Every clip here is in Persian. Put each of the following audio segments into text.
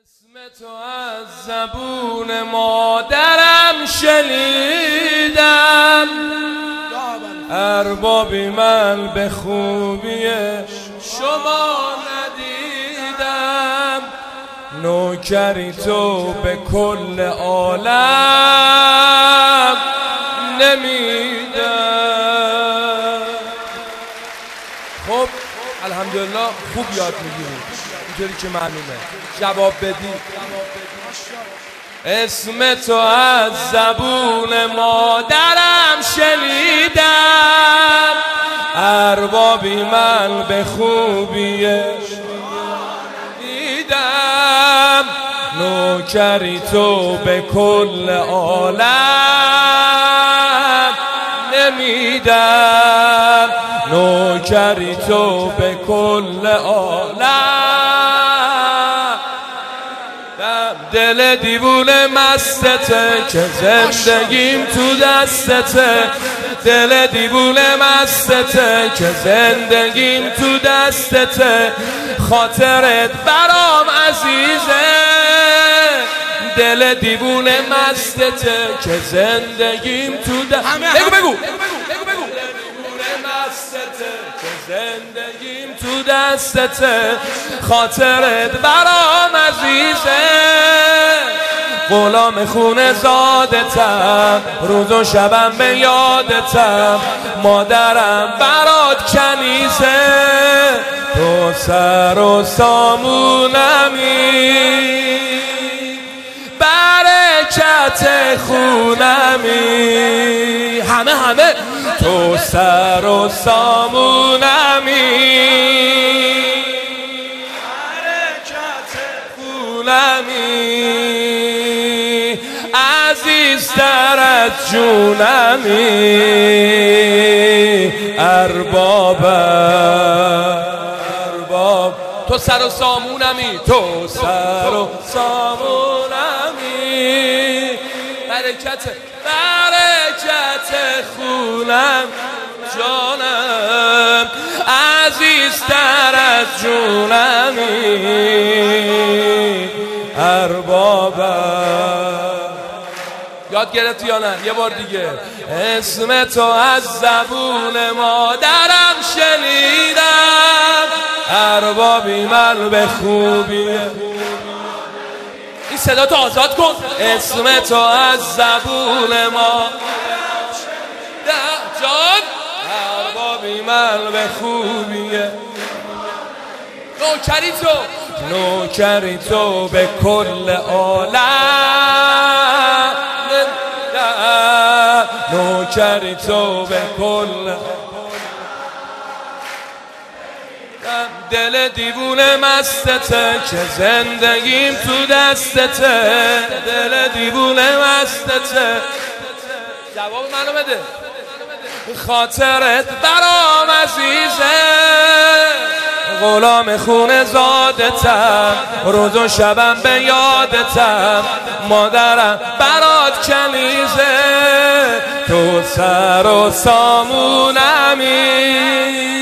اسم تو از زبون مادرم شنیدم، اربابی من به خوبی شما ندیدم، نوکری تو به کل عالم نمیدم. خب الحمدلله خوب یاد میگیرید اینطوری که معلومه جواب بدی. اسم تو از زبون مادرم شنیدم، اربابی من به خوبی دیدم، نوکری تو به کل عالم نمیدم، نوکری تو به کل عالم. دل دیوونه مستته که زندگیم تو دستته، دل دیوونه مستته که زندگیم تو دستته، خاطرت برام عزیزه، دل دیوونه مستته که زندگیم تو دستته. بگو زندگیم تو دستته، خاطرت برام عزیزه، غلام خونه زادتم، روز و شبم به یادتم، مادرم برات کنیزه، تو سر و سامونمی، برکت خونمی، همه تو سر و سامونمی، برکت خونمی، عزیزتر از جونمی، ارباب تو سر و سامونمی، تو سر و سامونمی، برکت خونم جانم، عزیزتر از جونمی، اربابم. یاد گرفتی یا نه؟ یه بار دیگه. اسم تو از زبون مادرم شنیدم، اربابی من به خوبی. این صدا تو آزاد کن. اسم تو از زبون مادرم شنیدم جان، اربابی من به خوبیه، نوکری تو به کل عالم، نوکری تو به کل. دل دیوونه مستته که زندگیم تو دستته، دل دیوونه مستته. جواب منو بده. خاطرت برام عزیزه، غلام خونه زادتم، روز و شبم به یادتم، مادرم برات کنیزه، تو سر و سامونمی،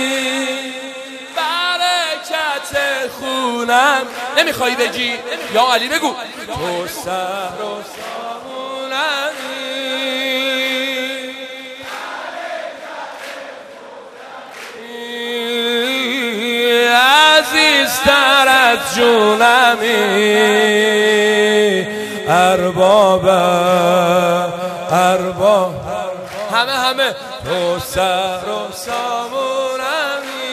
برکت خونم. نمیخوایی بگی؟ یا علی بگو. تو سر و سامونمی، عزیزتر از جونمی، ارباب همه تو سر و سامونمی،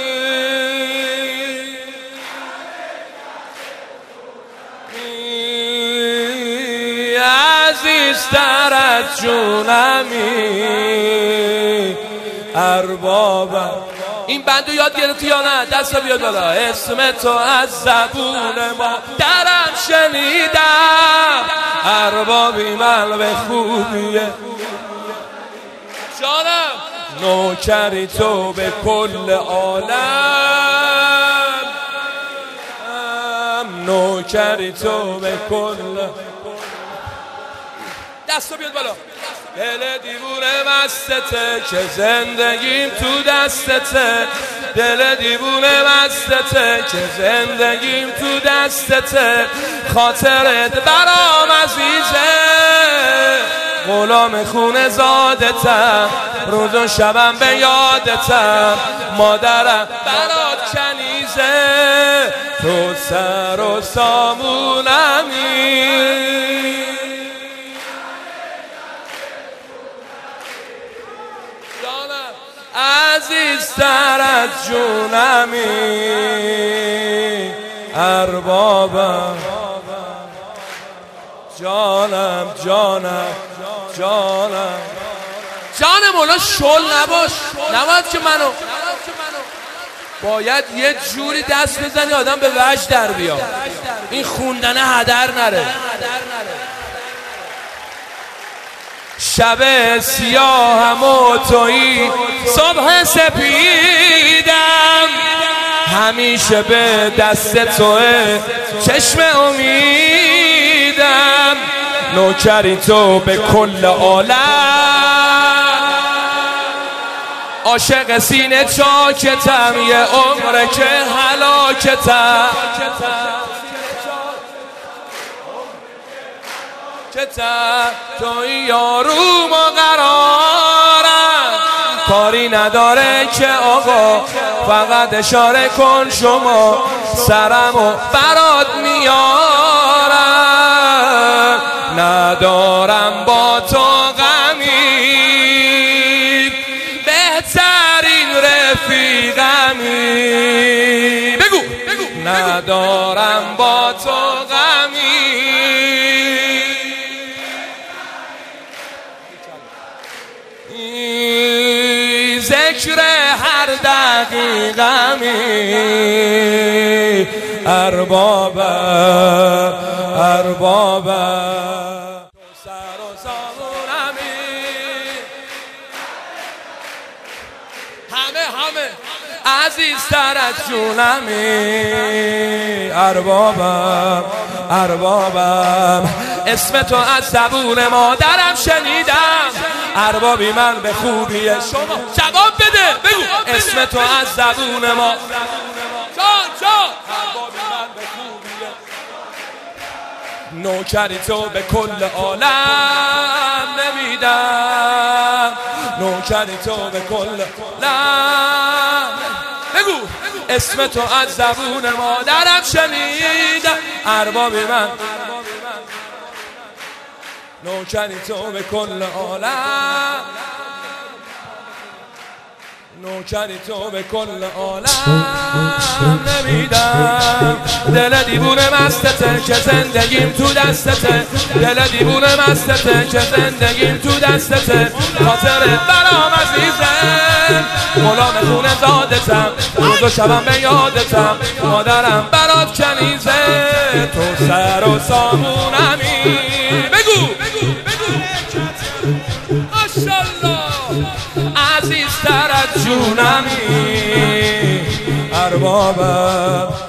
عزیزتر از جونمی، اربابم. این بندو یاد گرفتی یا نه؟ دستا بیاد بالا. اسم تو از زبون مادرم شنیدم، اربابی من به خوبیه جانم، نوکری تو به کل عالم، نوکری تو به کل. دستا بیاد بالا. دل دیوونه مستته که زندگیم تو دستته، دل دیوونه مستته که زندگیم تو دستته، خاطرت برام عزیزه، غلام خونه زادتم، روز و شبم به یادتم، مادرم برات کنیزه، تو سر و سامونمی، عزیزتر از جونمی، اربابم، جانم جانم جانم. جان مولا شل نباش، نباید که منو باید یه جوری دست بزنی آدم به وجد در بیاد، این خوندنه هدر نره. شب سیاهم و تویی صبح سپیدم، همیشه به دست توه چشم امیدم، نوکری تو به کل عالم، عاشق سینه چاکتم، یه عمره که هلاکتم، توی یاروم و قرارم، کاری نداره که آقا فقط اشاره کن شما، سرمو برات میارم، ندارم با تو غمی، بهترین رفیقمی، بگو ندارم با تو غمی، ذکر هر دقیقمی، اربابم اربابم، تو سر و سامونمی، همه عزیزتر از جونمی، اربابم اربابم، اسم تو از زبون مادرم شنیدم، اربابی من به خوبی شما، جواب بده بگو، اسم تو از زبون ما، جان اربابی من به خوبی، نوکری تو به کل عالم نمیدم، نوکری تو به کل عالم، بگو اسم تو از زبون مادرم شنیدم، اربابی من، نوکری تو به کل عالم، نوکری تو به کل عالم نمیدم، دل دیوونه مستته که زندگیم تو دستته، دل دیوونه مستته که زندگیم تو دستته، خاطرت برام عزیزه، غلام خونه زادتم، روز و شبم به یادتم، مادرم برات کنیزه، تو سر و سامونمی، بگو ماشالله، عزیزتر از جونمی، اربابم